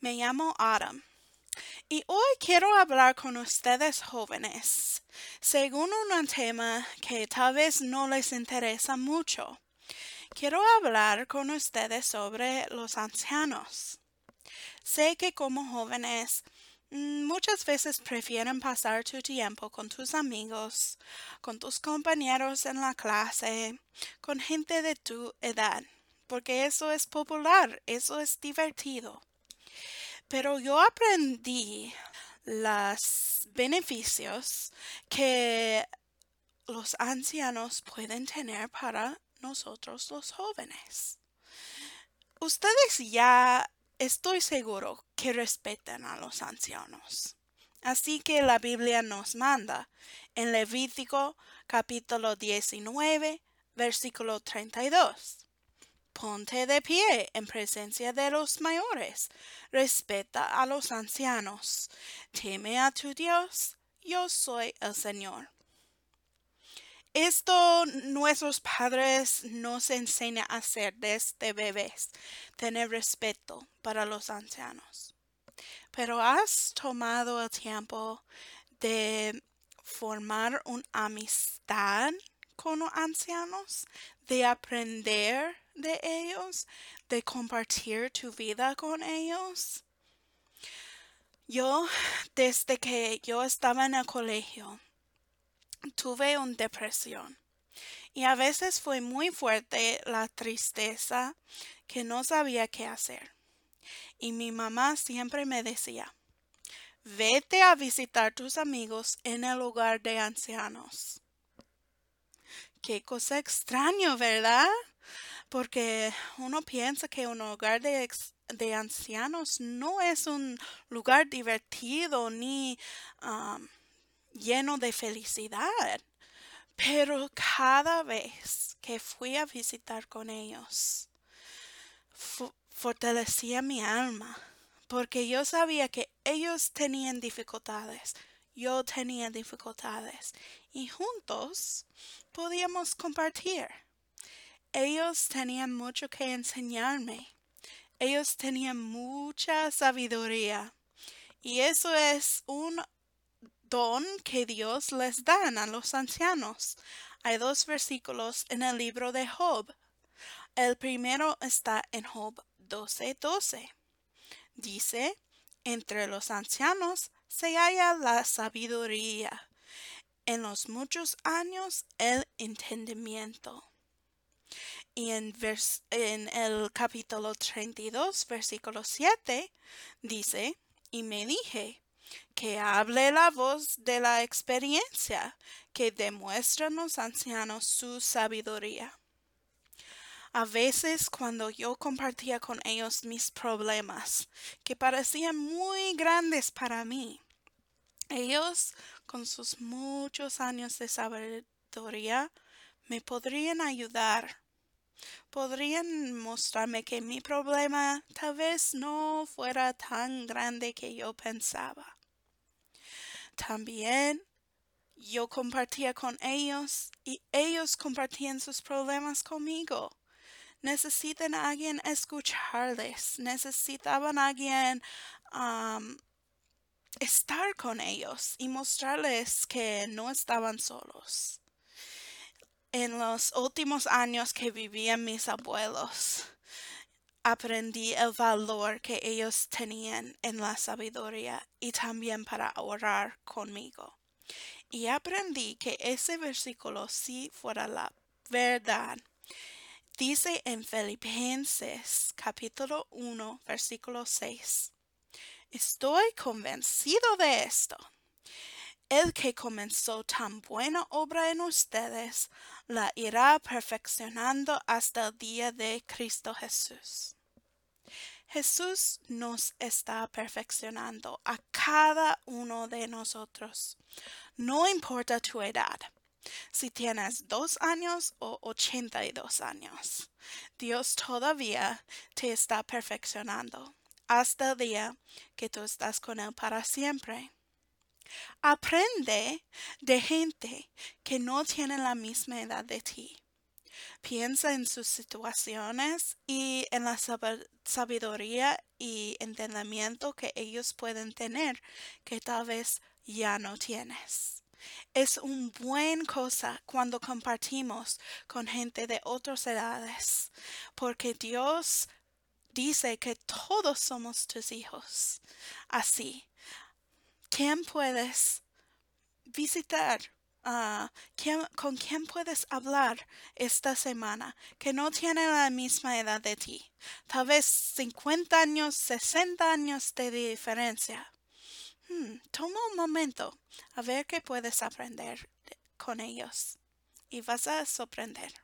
Me llamo Adam y hoy quiero hablar con ustedes jóvenes, según un tema que tal vez no les interesa mucho. Quiero hablar con ustedes sobre los ancianos. Sé que como jóvenes muchas veces prefieren pasar tu tiempo con tus amigos, con tus compañeros en la clase, con gente de tu edad, porque eso es popular, eso es divertido. Pero yo aprendí los beneficios que los ancianos pueden tener para nosotros los jóvenes. Ustedes ya estoy seguro que respetan a los ancianos. Así que la Biblia nos manda en Levítico capítulo 19, versículo 32. Ponte de pie en presencia de los mayores, respeta a los ancianos, teme a tu Dios, yo soy el Señor. Esto nuestros padres nos enseñan a hacer desde bebés, tener respeto para los ancianos. Pero ¿has tomado el tiempo de formar una amistad con los ancianos, de aprender de ellos, de compartir tu vida con ellos? Yo, desde que yo estaba en el colegio, tuve una depresión y a veces fue muy fuerte la tristeza que no sabía qué hacer. Y mi mamá siempre me decía, vete a visitar tus amigos en el hogar de ancianos. Qué cosa extraña, ¿verdad? Porque uno piensa que un hogar de ancianos no es un lugar divertido ni um, lleno de felicidad. Pero cada vez que fui a visitar con ellos, fortalecía mi alma, porque yo sabía que ellos tenían dificultades, yo tenía dificultades, y juntos podíamos compartir. Ellos tenían mucho que enseñarme, ellos tenían mucha sabiduría, y eso es un don que Dios les da a los ancianos. Hay dos versículos en el libro de Job. El primero está en Job 12:12. Dice, entre los ancianos se halla la sabiduría, en los muchos años el entendimiento. Y en el capítulo 32, versículo 7, dice, y me dije, que hable la voz de la experiencia, que demuestran los ancianos su sabiduría. A veces cuando yo compartía con ellos mis problemas, que parecían muy grandes para mí, ellos, con sus muchos años de sabiduría, me podrían ayudar. Podrían mostrarme que mi problema tal vez no fuera tan grande que yo pensaba. También yo compartía con ellos y ellos compartían sus problemas conmigo. Necesitan a alguien escucharles, necesitaban a alguien um, estar con ellos y mostrarles que no estaban solos. En los últimos años que vivían mis abuelos, aprendí el valor que ellos tenían en la sabiduría y también para orar conmigo. Y aprendí que ese versículo sí fuera la verdad. Dice en Filipenses capítulo 1, versículo 6. Estoy convencido de esto. El que comenzó tan buena obra en ustedes, la irá perfeccionando hasta el día de Cristo Jesús. Jesús nos está perfeccionando a cada uno de nosotros. No importa tu edad, si tienes 2 años o 82 años, Dios todavía te está perfeccionando hasta el día que tú estás con Él para siempre. Aprende de gente que no tiene la misma edad de ti. Piensa en sus situaciones y en la sabiduría y entendimiento que ellos pueden tener que tal vez ya no tienes. Es una buena cosa cuando compartimos con gente de otras edades, porque Dios dice que todos somos tus hijos. Así, ¿quién puedes visitar? ¿Con quién puedes hablar esta semana que no tiene la misma edad de ti? Tal vez 50 años, 60 años de diferencia. Toma un momento a ver qué puedes aprender con ellos y vas a sorprender.